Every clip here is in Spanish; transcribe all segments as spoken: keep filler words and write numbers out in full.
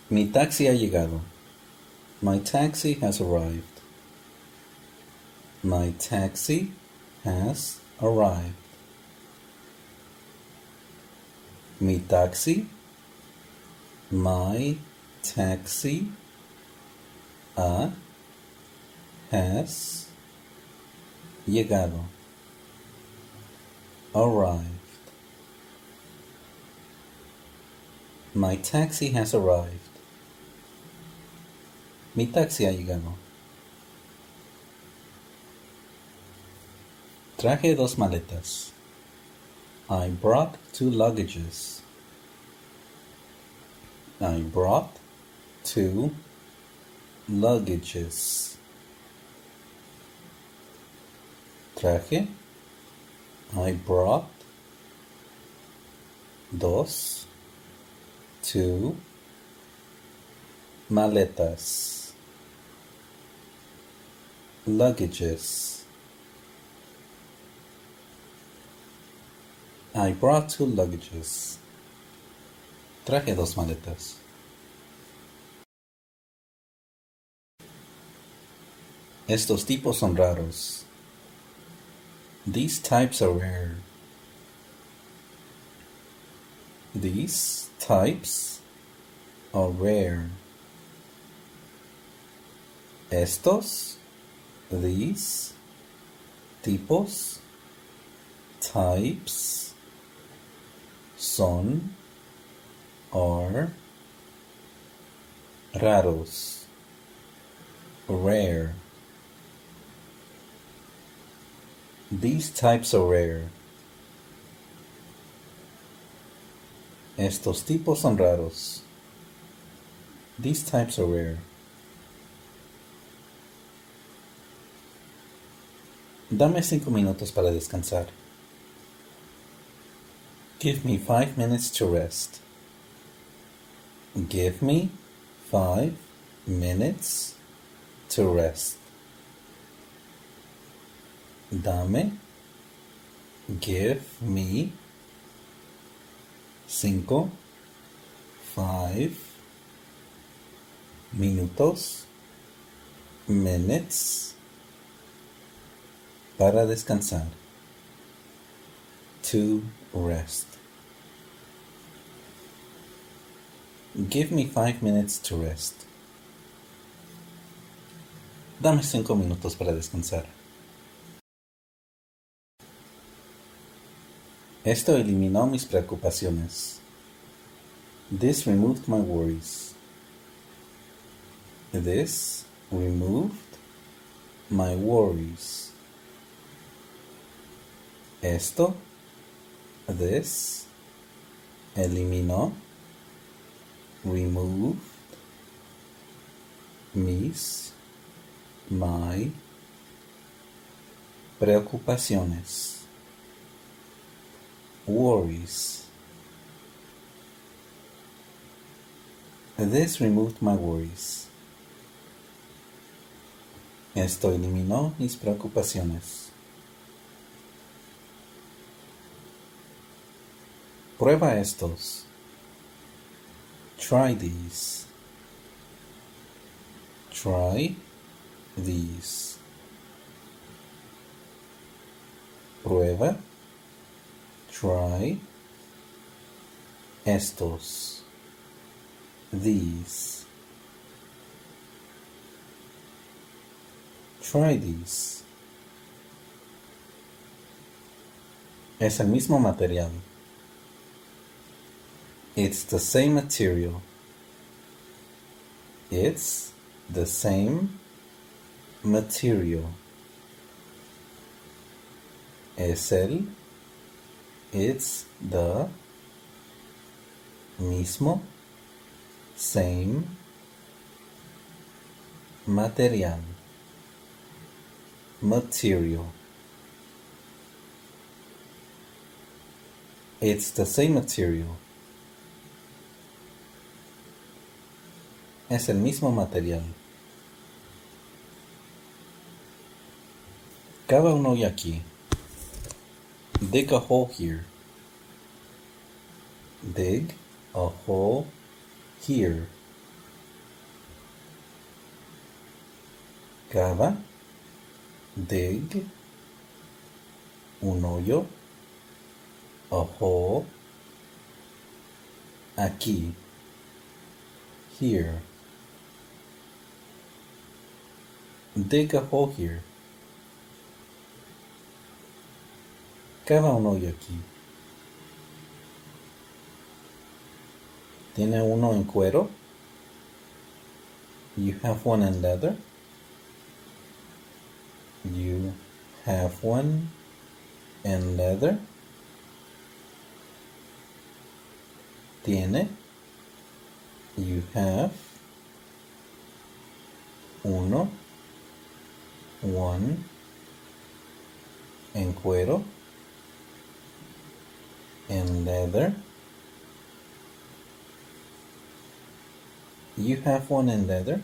Mi taxi ha llegado. My taxi has arrived. My taxi has arrived. Mi taxi. My taxi ha has llegado. Arrived. My taxi has arrived. Mi taxi ha llegado. Traje dos maletas. I brought two luggages. I brought two luggages. Traje. I brought dos, two maletas. Luggages. I brought two luggages. Traje dos maletas. Estos tipos son raros. These types are rare. These types are rare. Estos, these, tipos, types, son, are, raros, rare. These types are rare. Estos tipos son raros. These types are rare. Dame cinco minutos para descansar. Give me five minutes to rest. Give me five minutes to rest. Dame, give me, cinco, five, minutos, minutes, para descansar, to rest. Give me five minutes to rest. Dame cinco minutos para descansar. Esto eliminó mis preocupaciones. This removed my worries. This removed my worries. Esto, this, eliminó, removed, mis, my, preocupaciones. Worries. This removed my worries. Esto eliminó mis preocupaciones. Prueba estos. Try these. Try these. Prueba. Try estos. These. Try these. Es el mismo material. It's the same material. It's the same material. Es el. It's the mismo, same, material, material. It's the same material. Es el mismo material. Cava un hoyo aquí. Dig a hole here. Dig a hole here. Cava, dig, un hoyo, a hole, aquí, here. Dig a hole here. Cava un hoyo aquí. ¿Tiene uno en cuero? You have one in leather? You have one in leather? Tiene. You have. Uno. One. En cuero. In leather. You have one in leather?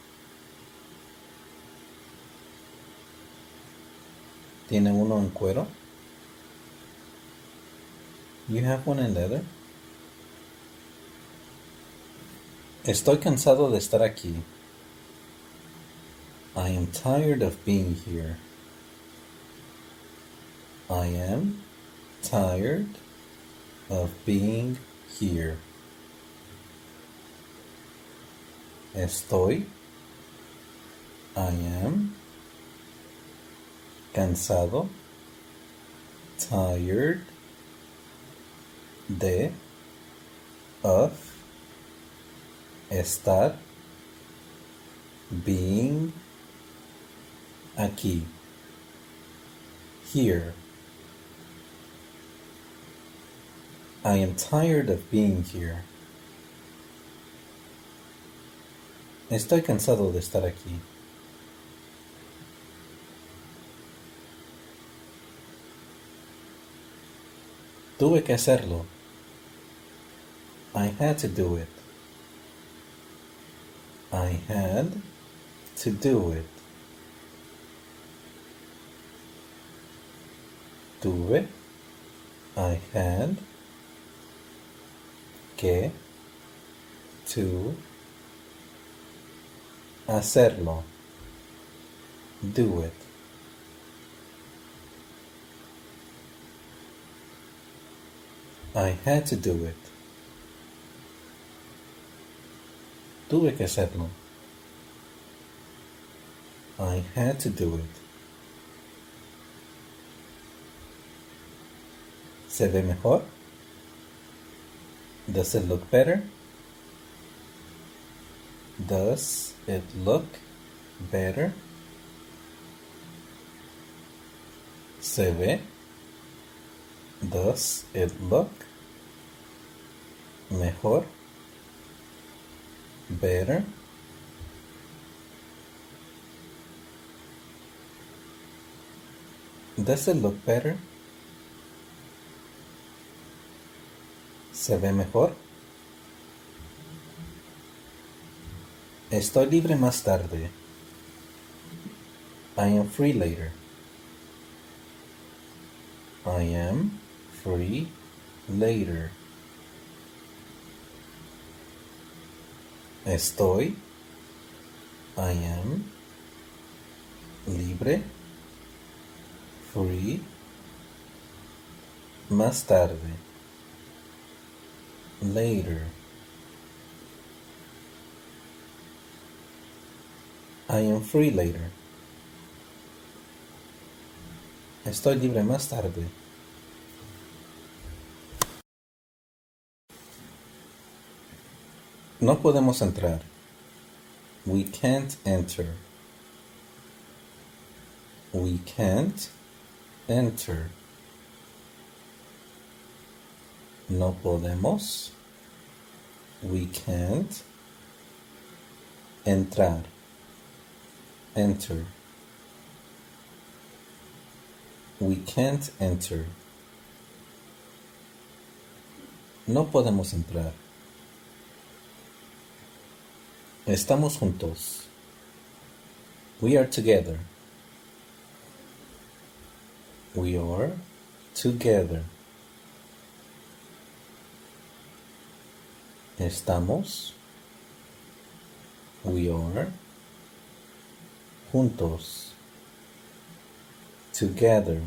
¿Tiene uno en cuero? You have one in leather? Estoy cansado de estar aquí. I am tired of being here. I am tired of being here. Estoy. I am. Cansado. Tired. De. Of. Estar. Being. Aquí. Here. I am tired of being here. Estoy cansado de estar aquí. Tuve que hacerlo. I had to do it. I had to do it. Tuve. I had. Que. To. Hacerlo. Do it. I had to do it. Tuve que hacerlo. I had to do it. ¿Se ve mejor? Does it look better? Does it look better? ¿Se ve? Does it look mejor? Better? Does it look better? ¿Se ve mejor? Estoy libre más tarde. I am free later. I am free later. Estoy. I am. Libre. Free. Más tarde. Later. I am free later. Estoy libre más tarde. No podemos entrar. We can't enter. We can't enter. No podemos. We can't entrar. Enter. We can't enter. No podemos entrar. Estamos juntos. We are together. We are together. Estamos. We are. juntos, together.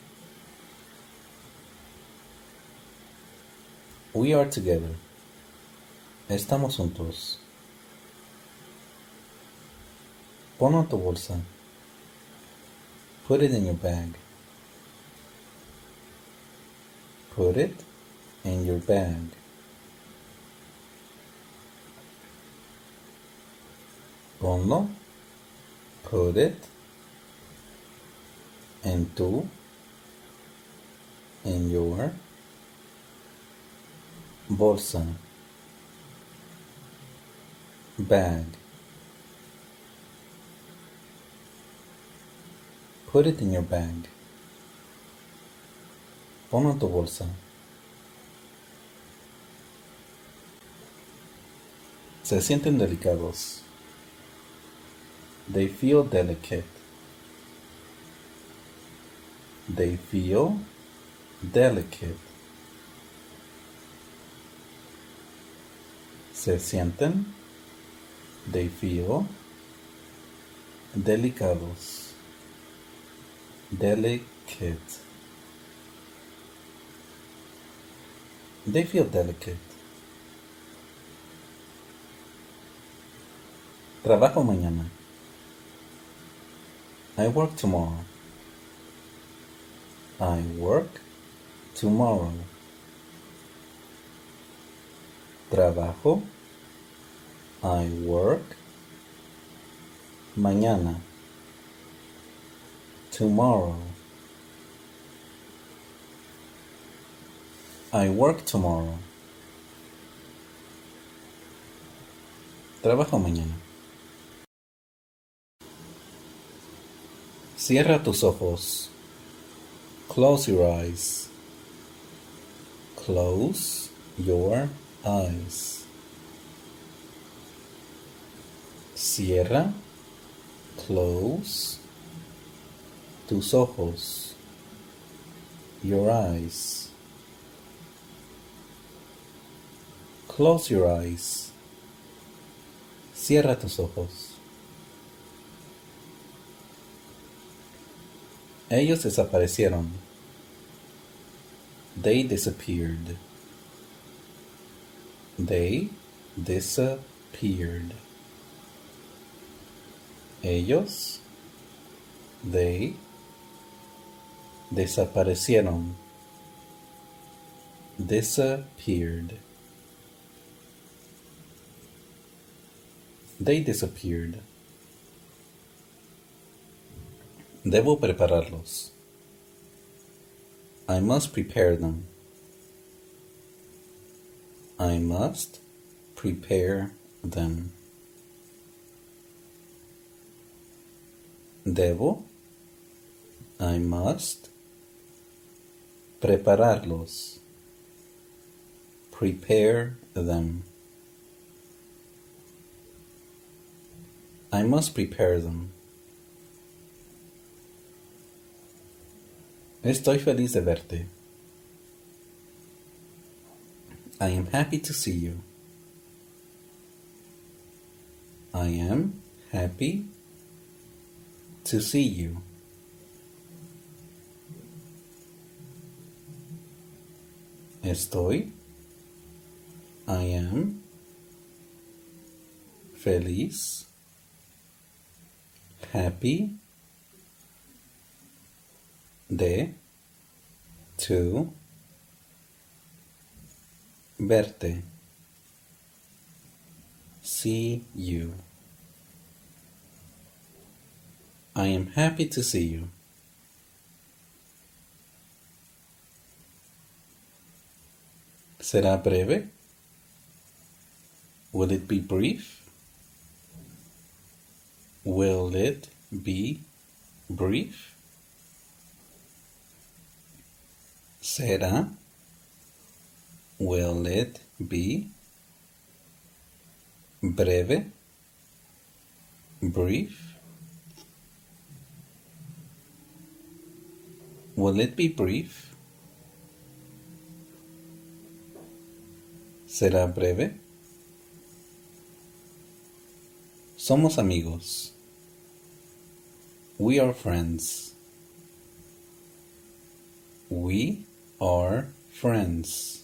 We are together. Estamos juntos. Ponlo en tu bolsa. Put it in your bag. Put it in your bag. Ponlo. Put it en tu, in your bolsa, bag. Put it in your bag. Ponlo en tu bolsa. Se sienten delicados. They feel delicate. They feel delicate. Se sienten. They feel delicados. Delicate. They feel delicate. Trabajo mañana. I work tomorrow. I work tomorrow. Trabajo. I work. Mañana. Tomorrow. I work tomorrow. Trabajo mañana. Cierra tus ojos. Close your eyes. Close your eyes. Cierra. Close tus ojos. Your eyes. Close your eyes. Cierra tus ojos. Ellos desaparecieron. They disappeared. They disappeared. Ellos, they, desaparecieron. Disappeared. They disappeared. Debo prepararlos. I must prepare them. I must prepare them. Debo. I must prepararlos. Prepare them. I must prepare them. Estoy feliz de verte. I am happy to see you. I am happy to see you. Estoy. I am feliz. Happy. De. To. Verte. See you. I am happy to see you. ¿Será breve? Will it be brief? Will it be brief? ¿Será? Will it be breve? Brief? Will it be brief? ¿Será breve? Somos amigos. We are friends. We are friends.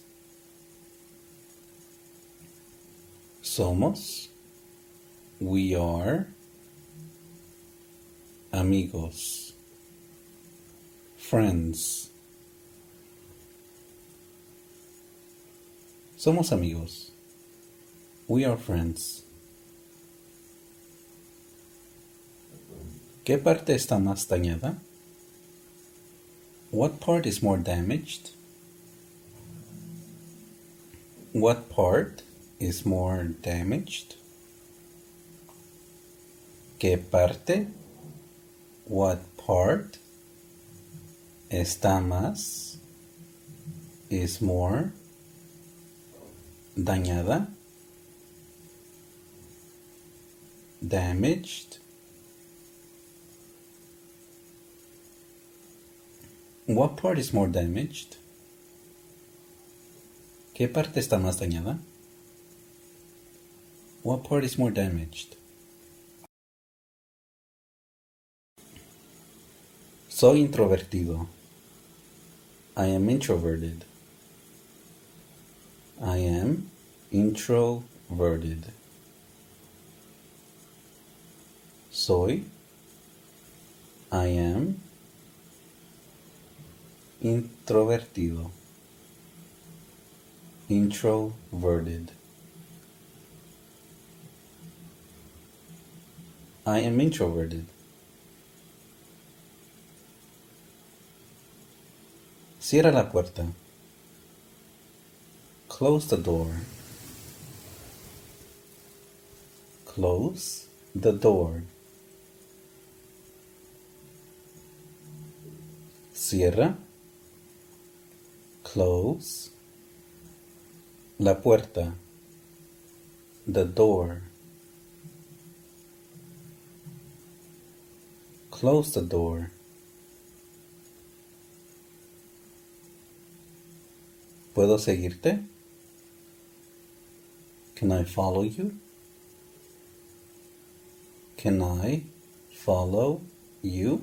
Somos. We are amigos. Friends. Somos amigos. We are friends. ¿Qué parte está más dañada? What part is more damaged? What part is more damaged? ¿Qué parte? What part está más? Is more dañada? Damaged? What part is more damaged? ¿Qué parte está más dañada? What part is more damaged? Soy introvertido. I am introverted. I am introverted. Soy. I am introvertido. Introverted. I am introverted. Cierra la puerta. Close the door. Close the door. Cierra. Close la puerta. The door. Close the door. ¿Puedo seguirte? Can I follow you? Can I follow you?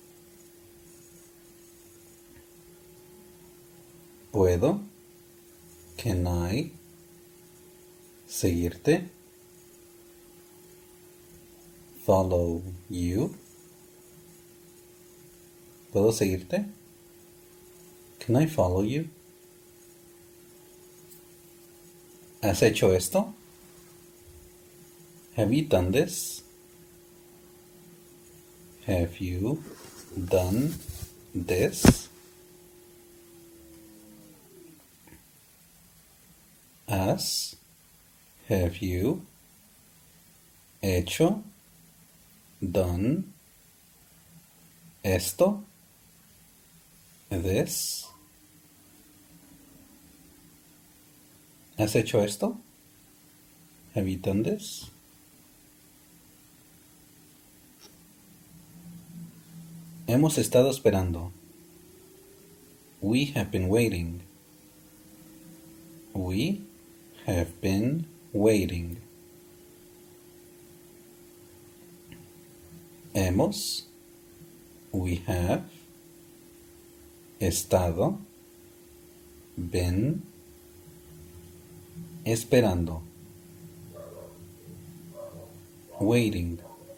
¿Puedo? Can I seguirte? Follow you? ¿Puedo seguirte? Can I follow you? ¿Has hecho esto? Have you done this? Have you done this? Has, have you hecho, done, esto, this? ¿Has hecho esto? Have you done this? Hemos estado esperando. We have been waiting. We have been waiting. Hemos, we have, estado, been, esperando. Waiting.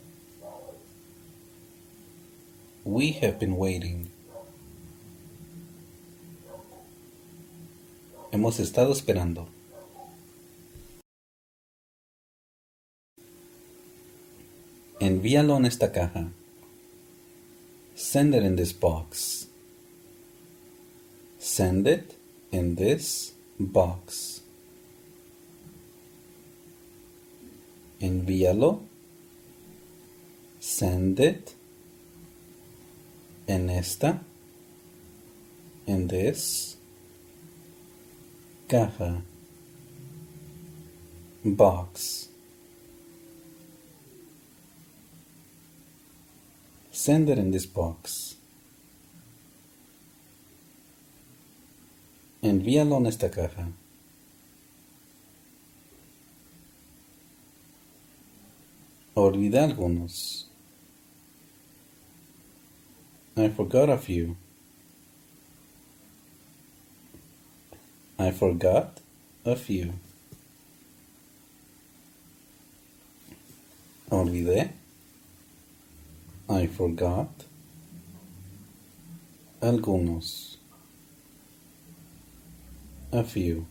We have been waiting. Hemos estado esperando. Envíalo en esta caja. Send it in this box. Send it in this box. Envíalo. Send it. En esta. In this. Caja. Box. Send it in this box. Envíalo en esta caja. Olvida algunos. I forgot of you. I forgot of you. Olvidé. I forgot. Algunos. A few.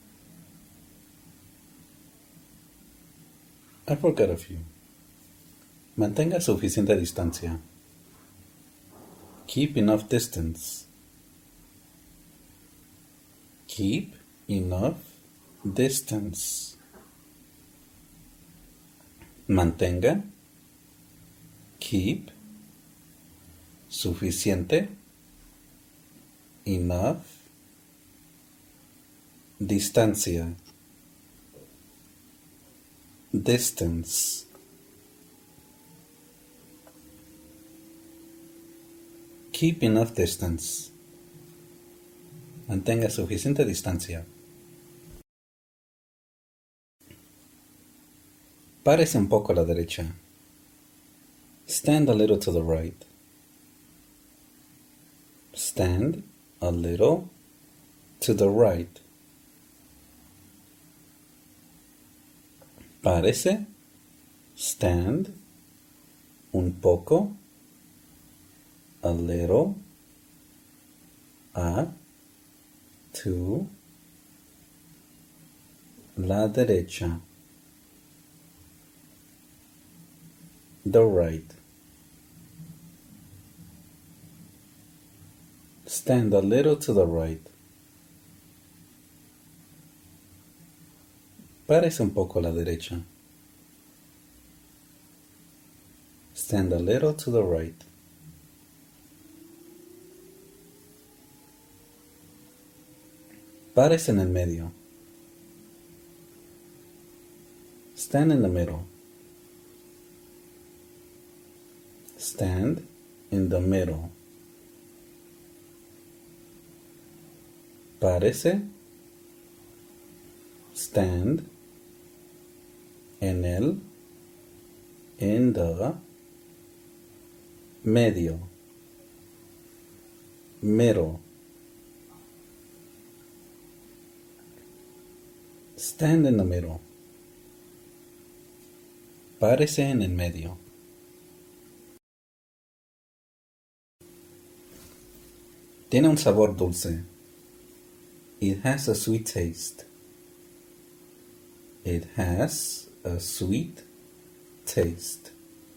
I forgot a few. Mantenga suficiente distancia. Keep enough distance. Keep enough distance. Mantenga. Keep. Suficiente. Enough. Distancia. Distance. Keep enough distance. Mantenga suficiente distancia. Párese un poco a la derecha. Stand a little to the right. Stand a little to the right. Párese. Stand. Un poco. A little. A. To. La derecha. The right. Stand a little to the right. Párese un poco a la derecha. Stand a little to the right. Párese en el medio. Stand in the middle. Stand in the middle. Párese. Stand en el, in the, medio, middle. Stand in the middle. Párese en el medio. Tiene un sabor dulce. It has a sweet taste. It has a sweet taste.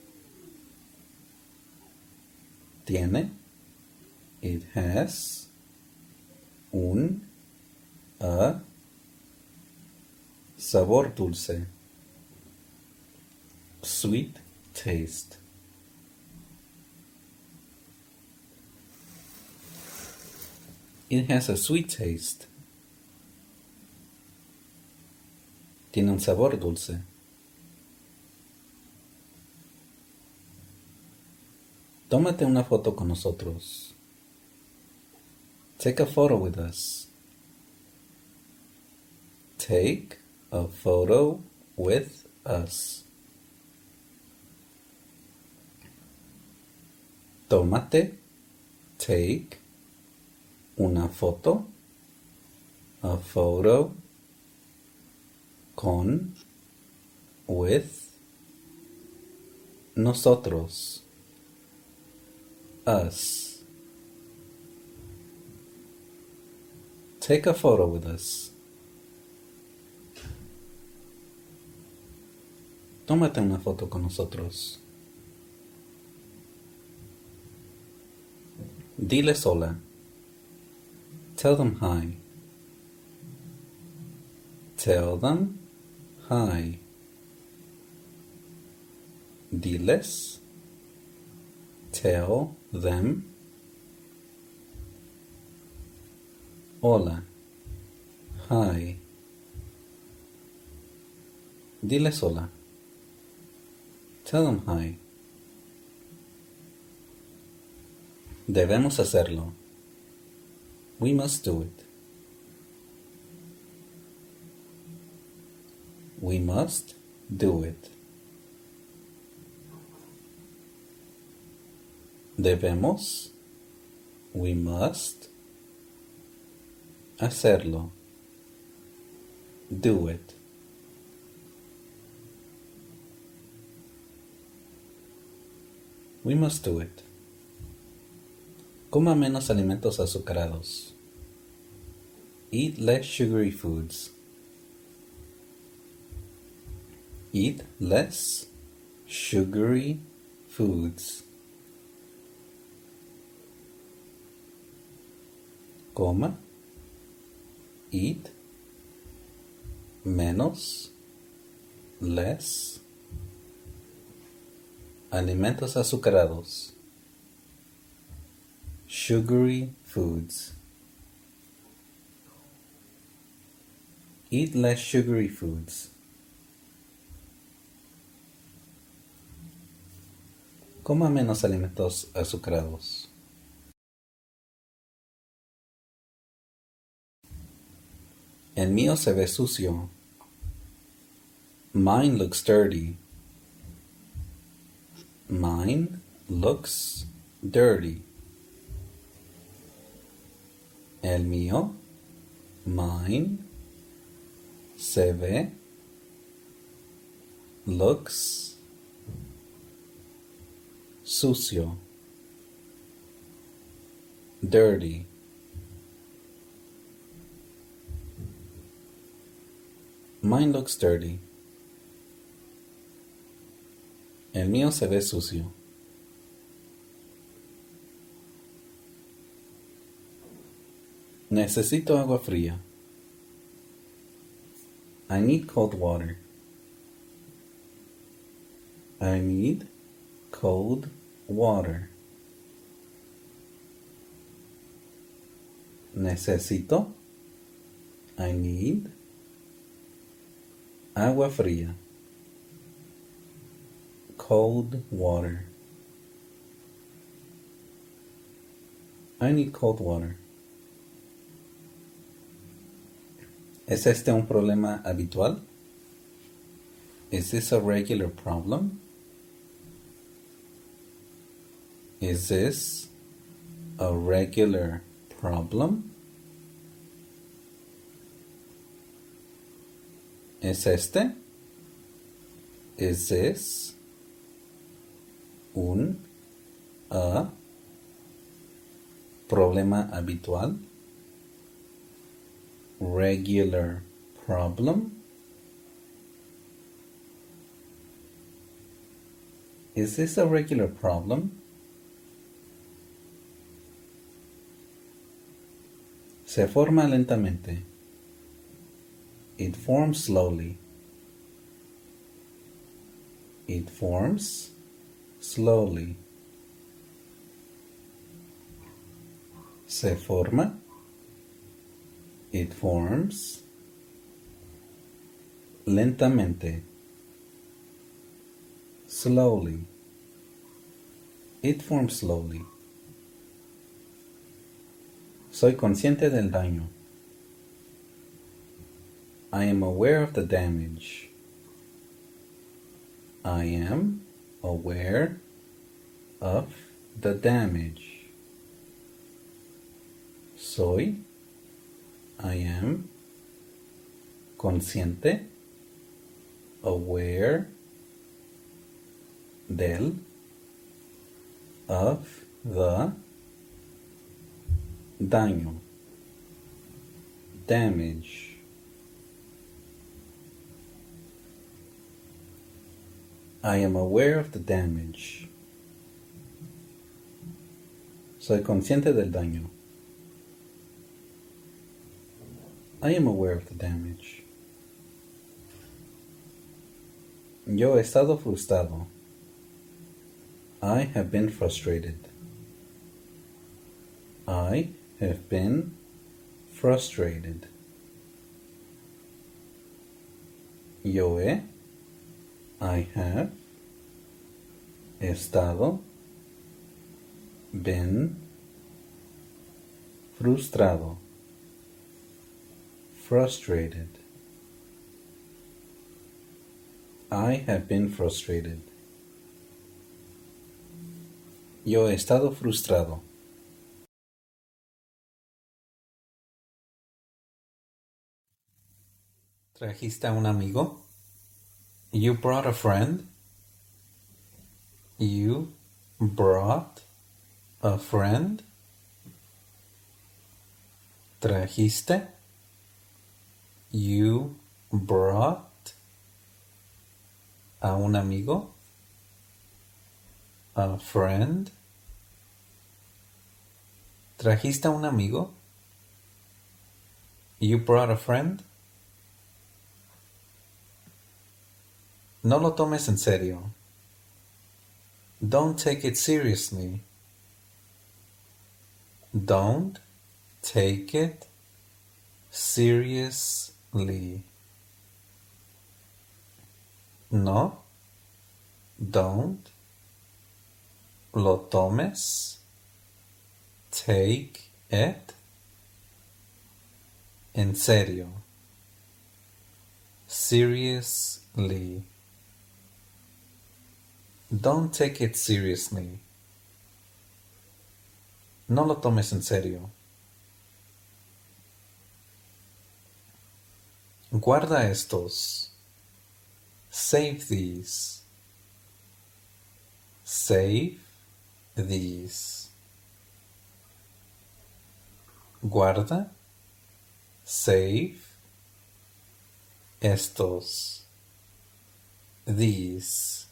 Tiene. It has. Un. A. Sabor dulce. Sweet taste. It has a sweet taste. Tiene un sabor dulce. Tómate una foto con nosotros. Take a photo with us. Take a photo with us. Tómate. Take. Una foto. A photo. Con. With. Nosotros. Us. Take a photo with us. Tómate una foto con nosotros. Diles hola. Tell them hi. Tell them hi. Diles. Tell them. Hola. Hi. Diles hola. Tell them hi. Debemos hacerlo. We must do it. We must do it. Debemos We must. Hacerlo. Do it. We must do it. Coma menos alimentos azucarados. Eat less sugary foods. Eat less sugary foods. Coma. Eat. Menos. Less. Alimentos azucarados. Sugary foods. Eat less sugary foods. Coma menos alimentos azucarados. El mío se ve sucio. Mine looks dirty. Mine looks dirty. El mío, mine, se ve, looks, sucio, dirty. Mine looks dirty. El mío se ve sucio. Necesito agua fría. I need cold water. I need cold water. Necesito. I need agua fría. Cold water. I need cold water. ¿Es este un problema habitual? Is this a regular problem? Is this a regular problem? ¿Es este? Is this un a problema habitual? Regular problem? Is this a regular problem? Se forma lentamente. It forms slowly. It forms slowly. Se forma. It forms lentamente. Slowly. It forms slowly. Soy consciente del daño. I am aware of the damage. I am aware of the damage. Soy. I am consciente, aware del, of the daño, damage. I am aware of the damage. Soy consciente del daño. I am aware of the damage. Yo he estado frustrado. I have been frustrated. I have been frustrated. Yo he, I have, estado, been, frustrado. Frustrated. I have been frustrated. Yo he estado frustrado. ¿Trajiste a un amigo? You brought a friend? You brought a friend? ¿Trajiste? You brought a un amigo? A friend? ¿Trajiste a un amigo? You brought a friend? No lo tomes en serio. Don't take it seriously. Don't take it seriously. No, don't lo tomes. Take it en serio. Seriously. Don't take it seriously. No lo tomes en serio. Guarda estos. Save these. Save these. Guarda. Save. Estos. These.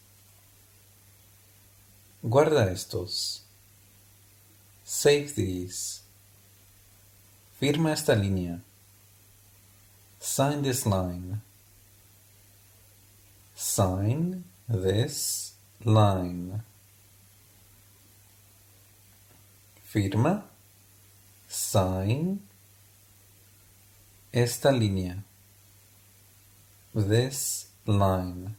Guarda estos. Save these. Firma esta línea. Sign this line. Sign this line. Firma. Sign esta línea. This line.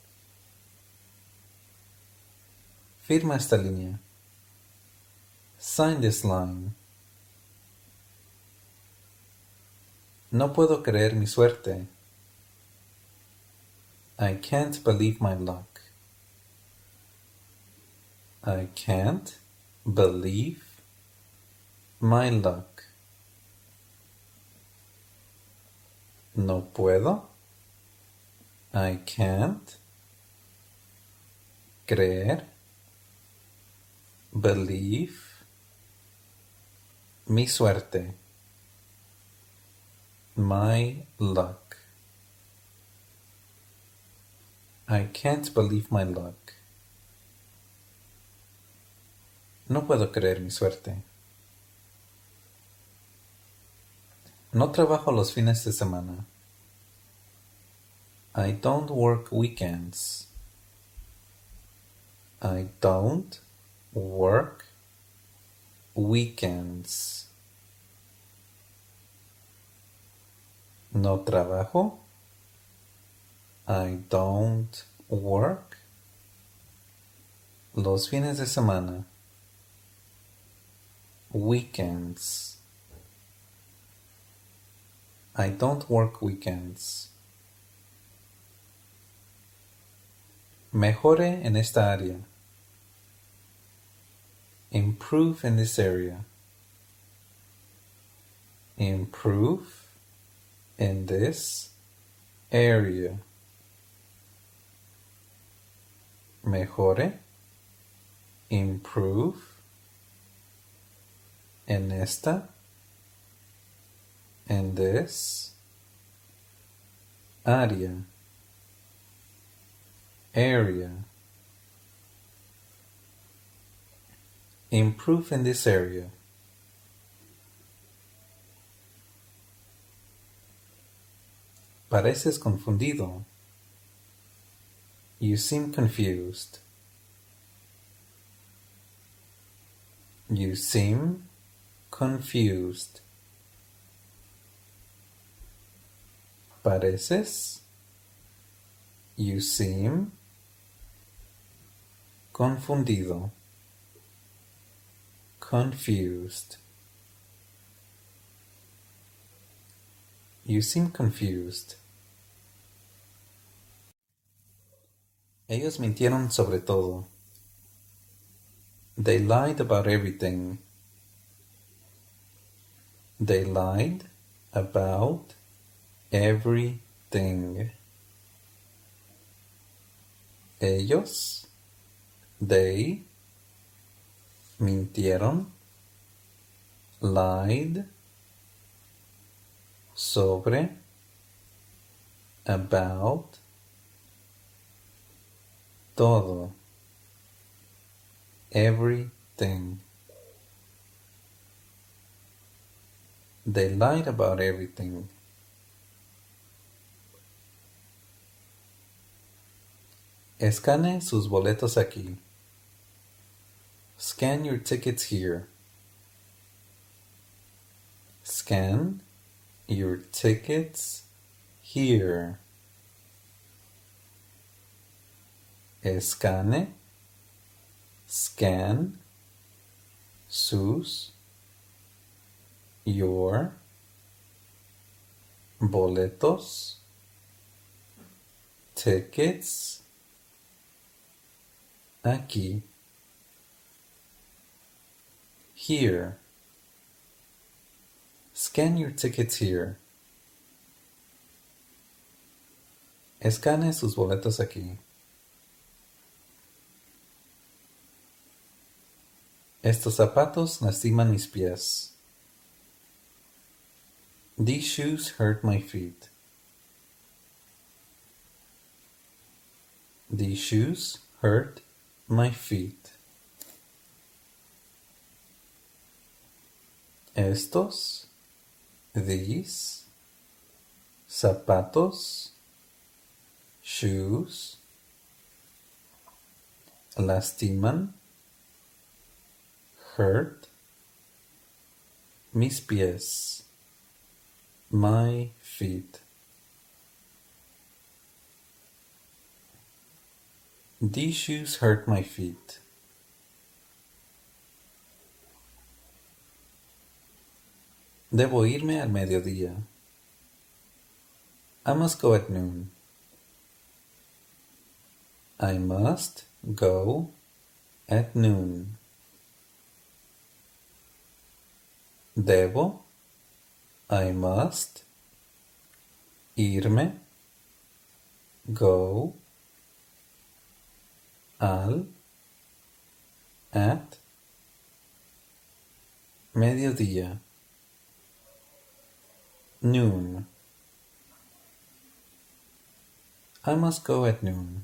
Firma esta línea. Sign this line. No puedo creer mi suerte. I can't believe my luck. I can't believe my luck. No puedo. I can't creer. Believe. Mi suerte. My luck. I can't believe my luck. No puedo creer mi suerte. No trabajo los fines de semana. I don't work weekends. I don't work weekends. No trabajo. I don't work los fines de semana. Weekends. I don't work weekends. Mejore en esta área. Improve in this area. Improve in this area. Mejore. Improve. En esta. In this. Área. Area. Improve in this area. Pareces confundido. You seem confused. You seem confused. Pareces. You seem confundido. Confused. You seem confused. Ellos mintieron sobre todo. They lied about everything. They lied about everything. everything. Ellos, they, mintieron, lied, sobre, about, todo, everything. They lied about everything. Escane sus boletos aquí. Scan your tickets here. Scan your tickets here. Escane, scan, sus, your, boletos, tickets, aquí, here. Scan your tickets here. Escane sus boletos aquí. Estos zapatos lastiman mis pies. These shoes hurt my feet. These shoes hurt my feet. Estos, these, zapatos, shoes, lastiman, hurt, mis pies, my feet. These shoes hurt my feet. Debo irme al mediodía. I must go at noon. I must go at noon. Debo, I must, irme, go, al, at, mediodía, noon. I must go at noon.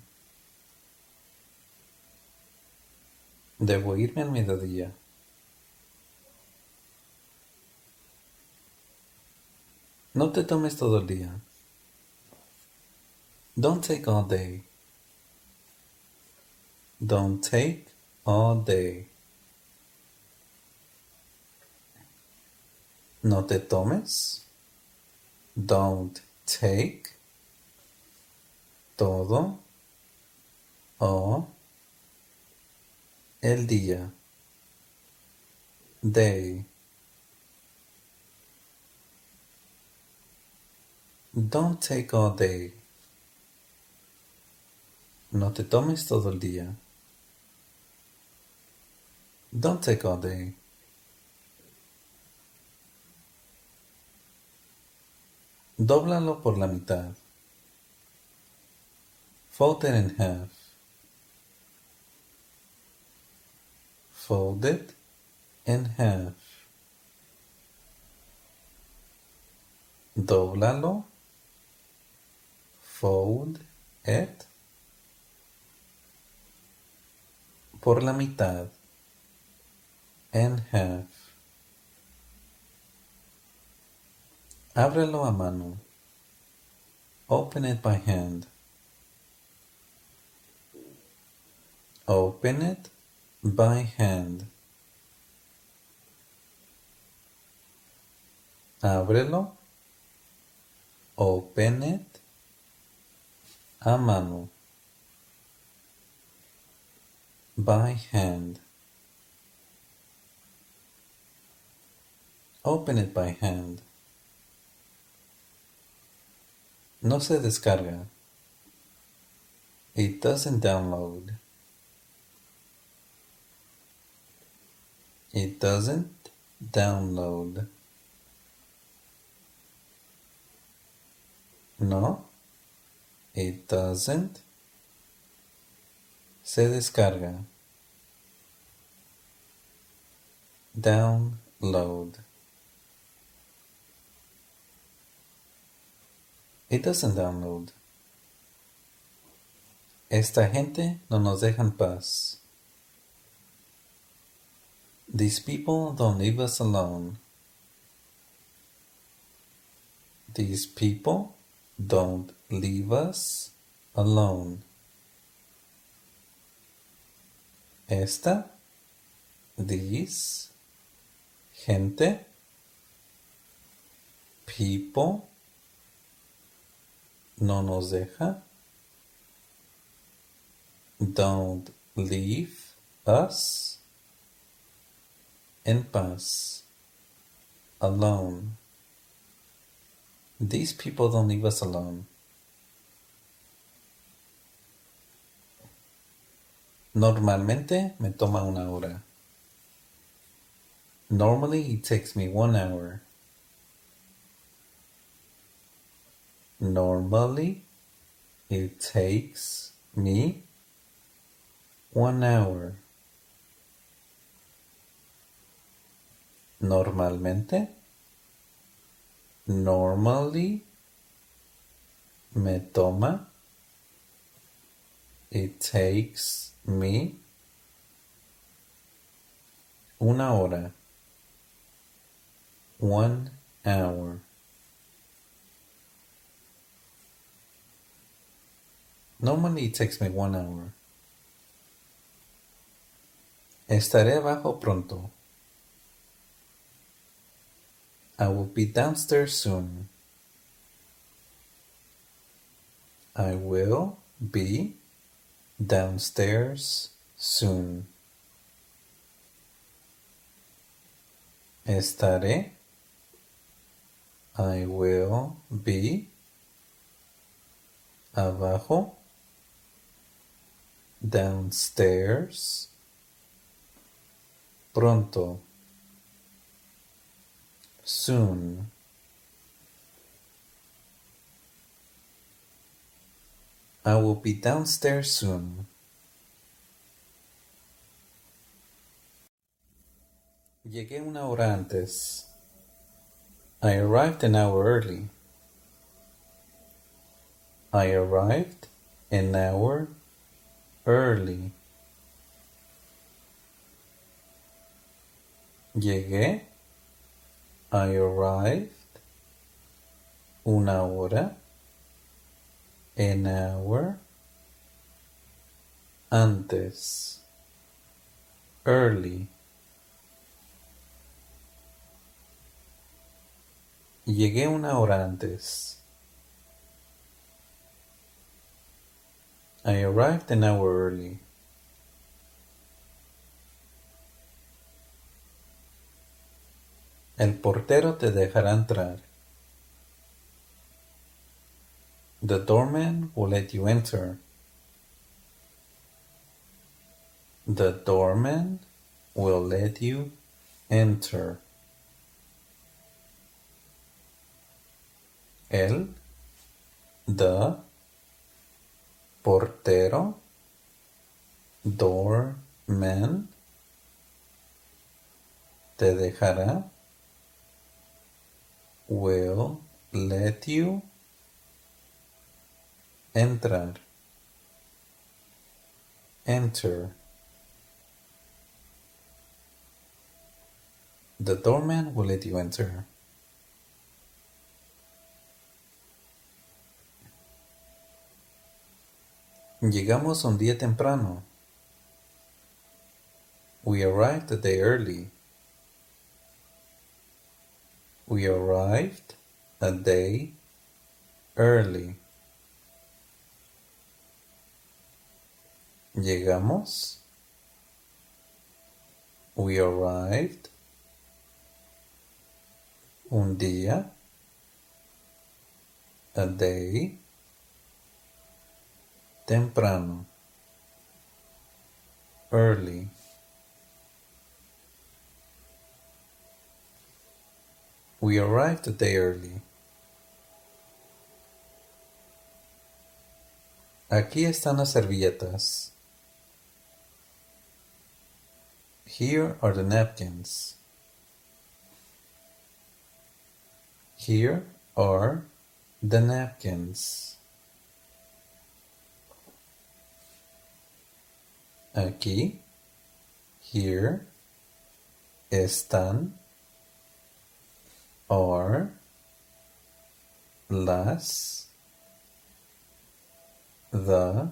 Debo irme al mediodía. No te tomes todo el día. Don't take all day. Don't take all day. No te tomes. Don't take todo o el día. Day. Don't take all day. No te tomes todo el día. Don't take all day. Dóblalo por la mitad. Fold it in half. Fold it in half. Dóblalo. Fold it. Por la mitad. In half. Ábrelo a mano. Open it by hand. Open it by hand. Ábrelo. Open it a mano. By hand. Open it by hand. No se descarga. It doesn't download. It doesn't download. No It doesn't. Se descarga. Download. It doesn't download. Esta gente no nos deja en paz. These people don't leave us alone. These people don't leave us alone. Esta, these, gente, people, no nos deja, don't leave us en paz, alone. These people don't leave us alone. Normalmente me toma una hora. Normally it takes me one hour. Normally it takes me one hour. Normalmente. Normally me toma. It takes me una hora. One hour. Normally it takes me one hour. Estaré abajo pronto. I will be downstairs soon. I will be downstairs soon. Estaré. I will be abajo, downstairs, pronto, soon. I will be downstairs soon. Llegué una hora antes. I arrived an hour early. I arrived an hour early. Llegué. I arrived. Una hora. An hour. Antes. Early. Llegué una hora antes. I arrived an hour early. El portero te dejará entrar. The doorman will let you enter. The doorman will let you enter. El, the, portero, doorman, te dejará, will let you entrar, enter. The doorman will let you enter. Llegamos un día temprano. We arrived a day early. We arrived a day early. Llegamos. We arrived. Un día. A day. Temprano. Early. We arrived a day early. Aquí están las servilletas. Here are the napkins. Here are the napkins. Aquí, here, están, are, las, the,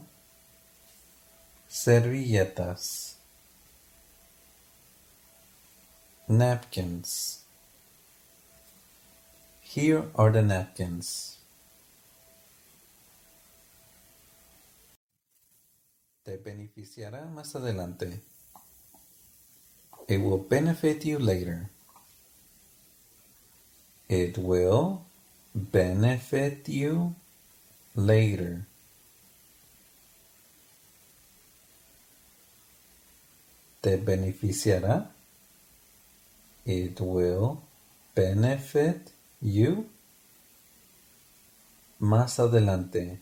servilletas, napkins. Here are the napkins. Te beneficiará más adelante. It will benefit you later. It will benefit you later. Te beneficiará. It will benefit you más adelante.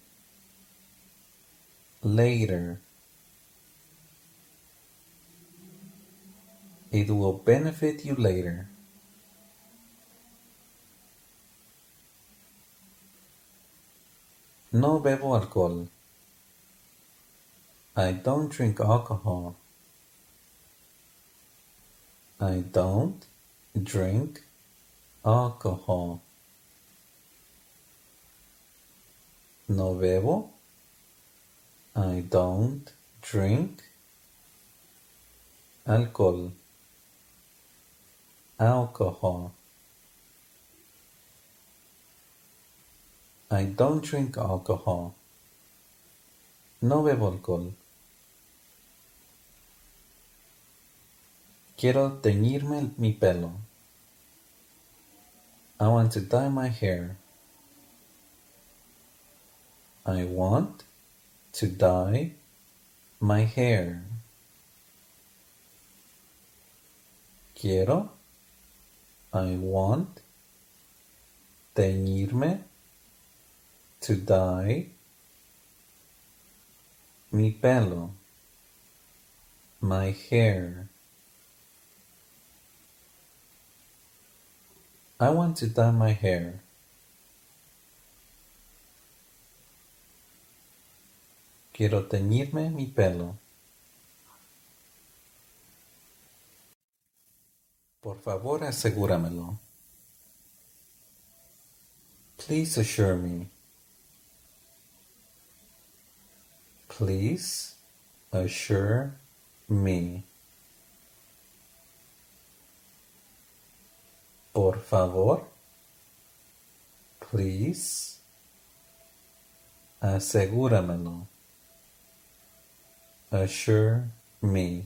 Later. It will benefit you later. No bebo alcohol. I don't drink alcohol. I don't drink alcohol. No bebo. I don't drink alcohol. Alcohol. I don't drink alcohol. No bebo alcohol. Quiero teñirme mi pelo. I want to dye my hair. I want to dye my hair. Quiero. I want. Teñirme. To dye. Mi pelo. My hair. I want to dye my hair. Quiero teñirme mi pelo. Por favor, asegúramelo. Please assure me. Please assure me. Por favor. Please. Asegúramelo. Assure me.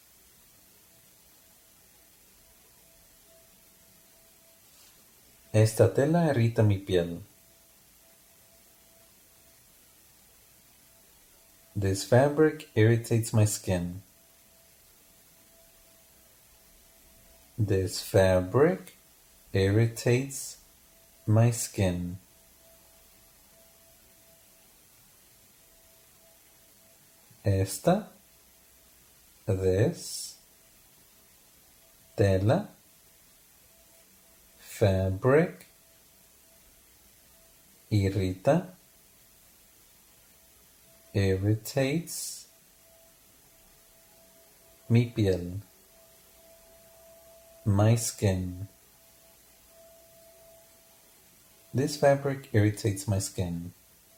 Esta tela irrita mi piel. This fabric irritates my skin. This fabric irritates my skin. Esta, this, tela, fabric, irrita, irritates, mi piel, my skin. This fabric irritates my skin.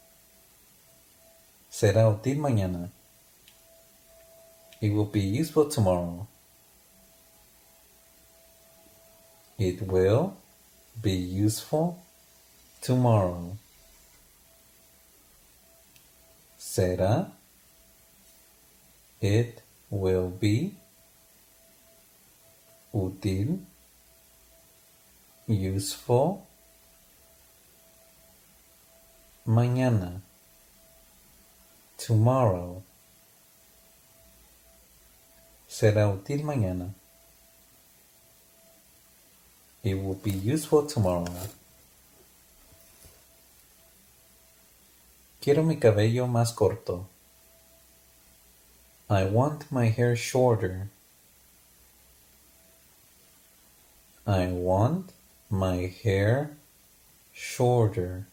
Será útil mañana. It will be useful tomorrow. It will be useful tomorrow. Será. It will be útil, useful, mañana, tomorrow. Será útil mañana. It will be useful tomorrow. Quiero mi cabello más corto. I want my hair shorter. I want my hair shorter.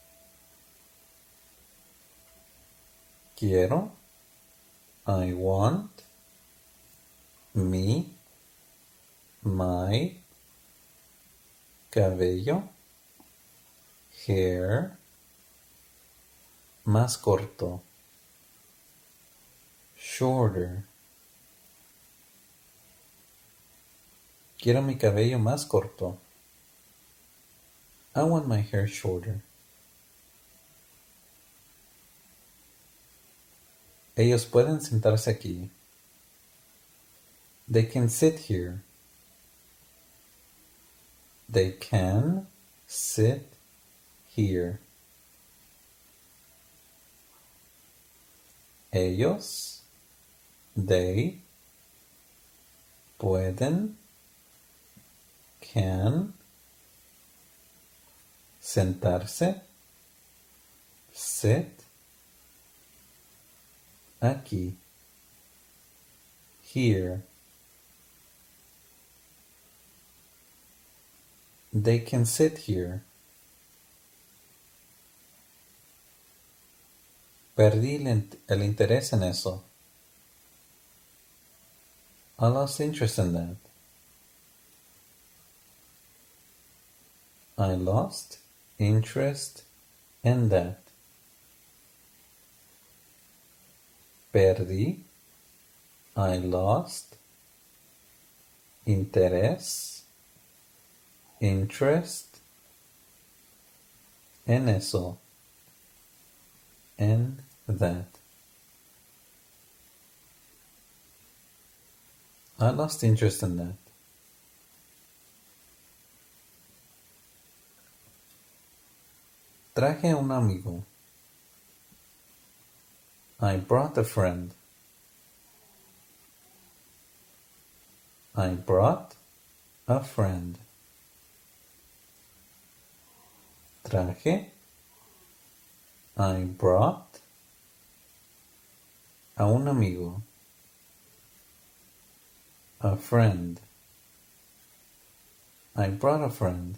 Quiero. I want. Mi. My. Cabello. Hair. Más corto. Shorter. Quiero mi cabello más corto. I want my hair shorter. Ellos pueden sentarse aquí. They can sit here. They can sit here. Ellos, they, pueden, can, sentarse, sit, aquí, here. They can sit here. Perdí el, in- el interés en eso. I lost interest in that. I lost interest in that. Perdí. I lost. Interés. Interest. En eso. En that. I lost interest in that. Traje a un amigo. I brought a friend. I brought a friend. Traje. I brought a un amigo. A friend. I brought a friend.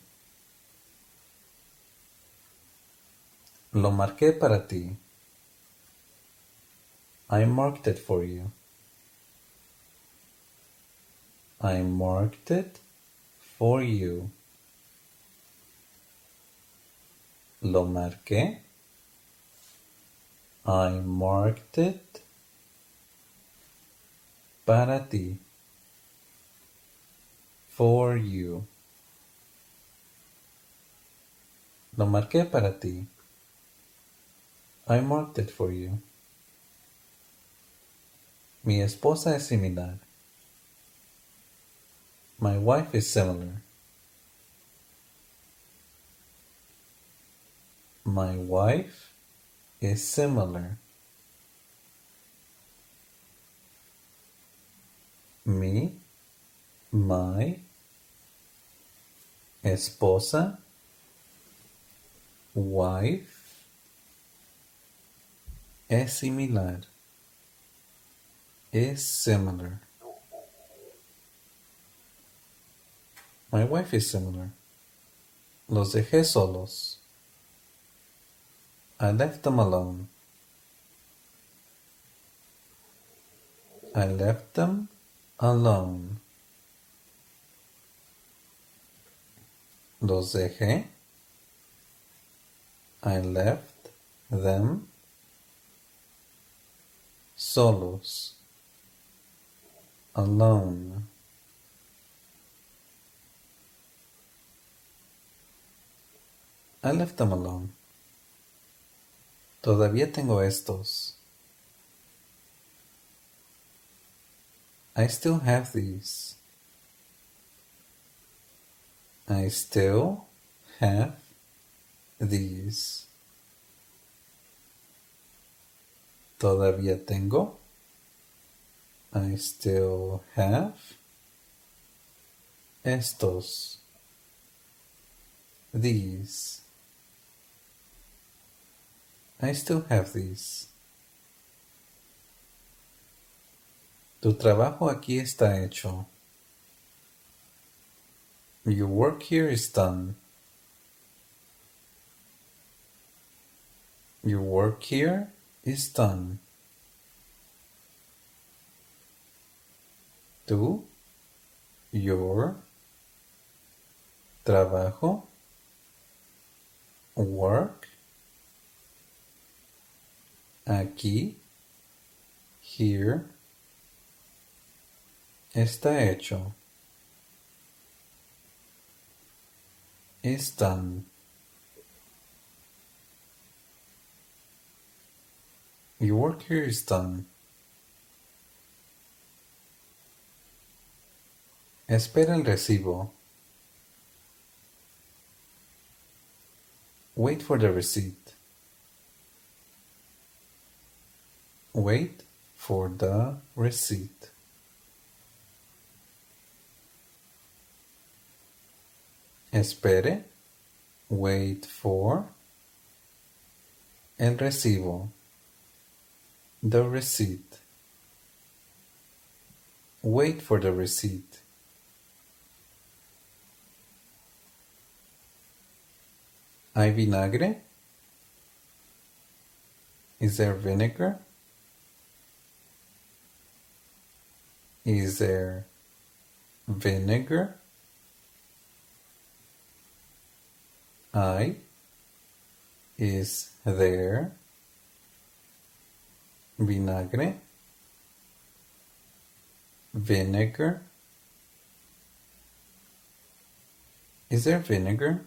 Lo marqué para ti. I marked it for you. I marked it for you. Lo marqué. I marked it para ti. For you. Lo marqué para ti. I marked it for you. Mi esposa es similar. My wife is similar. My wife is similar. Mi, my, esposa, wife, es similar. Is similar. My wife is similar. Los dejé solos. I left them alone. I left them alone. Los dejé. I left them solos. Alone. I left them alone. Todavía tengo estos. I still have these. I still have these. Todavía tengo. I still have estos. These. I still have these. Tu trabajo aquí está hecho. Your work here is done. Your work here is done. Tu, your, trabajo, work, aquí, here, está hecho. Is done. Your work here is done. Espera el recibo. Wait for the receipt. Wait for the receipt. Espere. Wait for el recibo. The receipt. Wait for the receipt. ¿Hay vinagre? Is there vinegar? Is there vinegar? ¿Hay? Is there vinagre? Vinegar? Is there vinegar?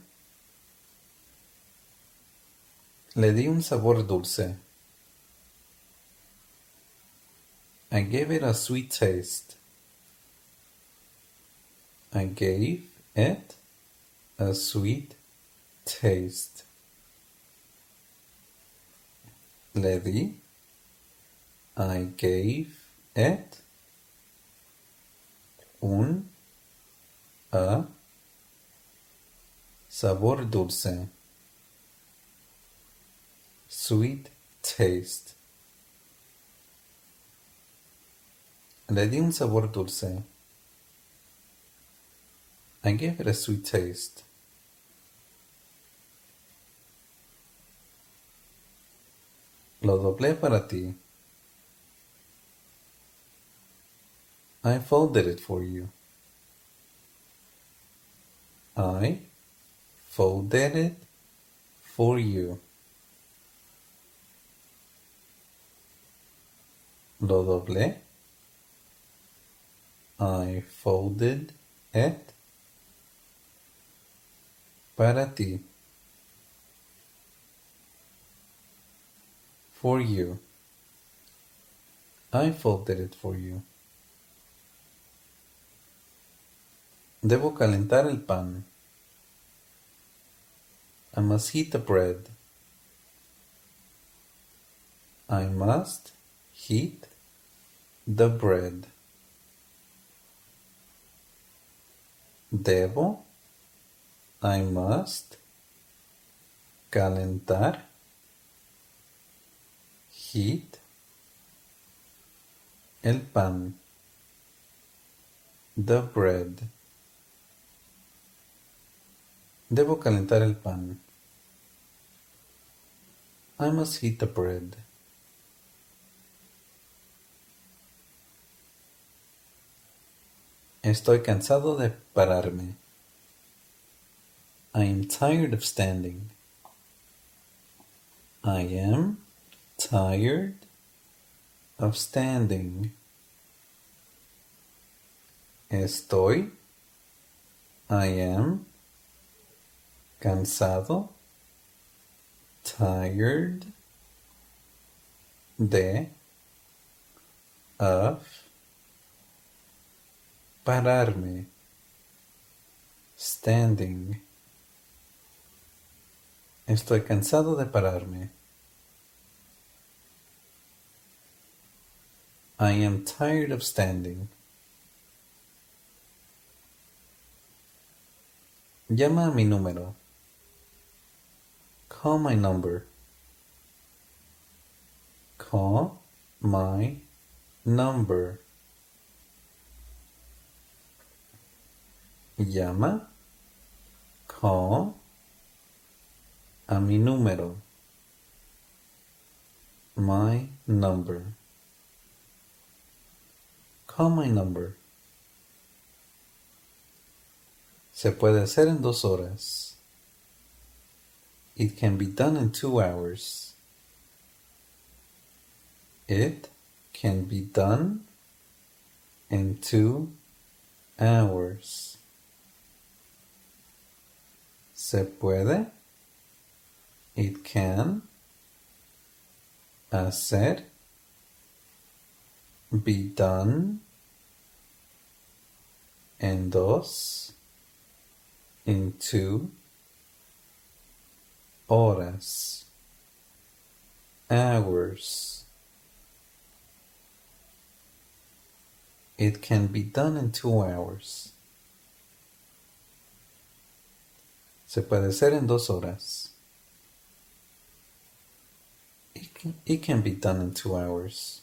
Le di un sabor dulce. I gave it a sweet taste. I gave it a sweet taste. Le di. I gave it un a sabor dulce. Sweet taste. Le di un sabor dulce. I gave it a sweet taste. Lo doblé para ti. I folded it for you. I folded it for you. Lo doblé. I folded it para ti. For you. I folded it for you. Debo calentar el pan. I must heat the bread. I must heat the bread. Debo, I must, calentar, heat, el pan, the bread. Debo calentar el pan. I must heat the bread. Estoy cansado de pararme. I am tired of standing. I am tired of standing. Estoy, I am, cansado, tired, de, of, pararme, standing. Estoy cansado de pararme. I am tired of standing. Llama a mi número. Call my number. Call my number. Llama. Call a mi número. My number. Call my number. Se puede hacer en dos horas. It can be done in two hours. It can be done in two hours. Se puede. It can. Hacer. Be done. En dos. In two. Horas. Hours. It can be done in two hours. Se puede hacer en dos horas. It can, it can be done in two hours.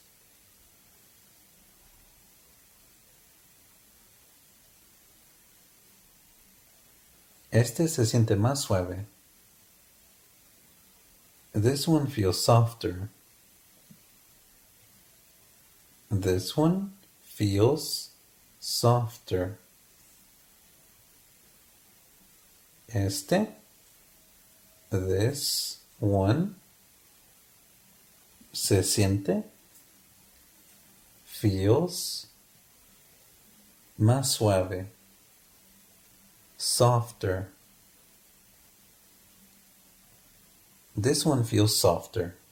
Este se siente más suave. This one feels softer. This one feels softer. Este, this one, se siente, feels, más suave, softer. This one feels softer.